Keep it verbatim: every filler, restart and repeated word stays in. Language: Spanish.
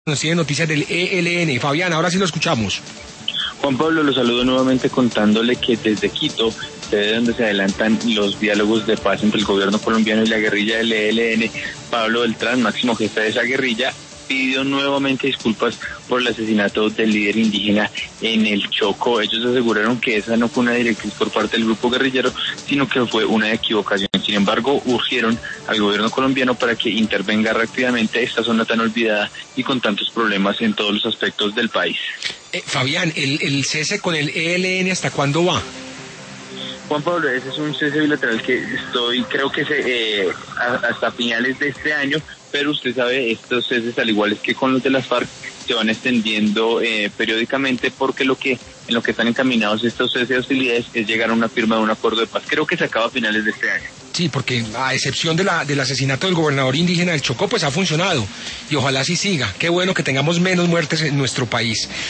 Nos tiene noticias del E L N. Fabián, ahora sí lo escuchamos. Juan Pablo, lo saludo nuevamente contándole que desde Quito, desde donde se adelantan los diálogos de paz entre el gobierno colombiano y la guerrilla del E L N, Pablo Beltrán, máximo jefe de esa guerrilla, pidió nuevamente disculpas por el asesinato del líder indígena en el Chocó. Ellos aseguraron que esa no fue una directriz por parte del grupo guerrillero, sino que fue una equivocación. Sin embargo, urgieron al gobierno colombiano para que intervenga rápidamente esta zona tan olvidada y con tantos problemas en todos los aspectos del país. Eh, Fabián, el, el cese con el E L N, ¿hasta cuándo va? Juan Pablo, ese es un cese bilateral que estoy, creo que se, eh, hasta finales de este año, pero usted sabe, estos ceses, al igual que con los de las FARC, se van extendiendo eh, periódicamente porque lo que en lo que están encaminados estos ceses de hostilidades es llegar a una firma de un acuerdo de paz. Creo que se acaba a finales de este año. Sí, porque a excepción de la, del asesinato del gobernador indígena del Chocó, pues ha funcionado y ojalá así siga. Qué bueno que tengamos menos muertes en nuestro país.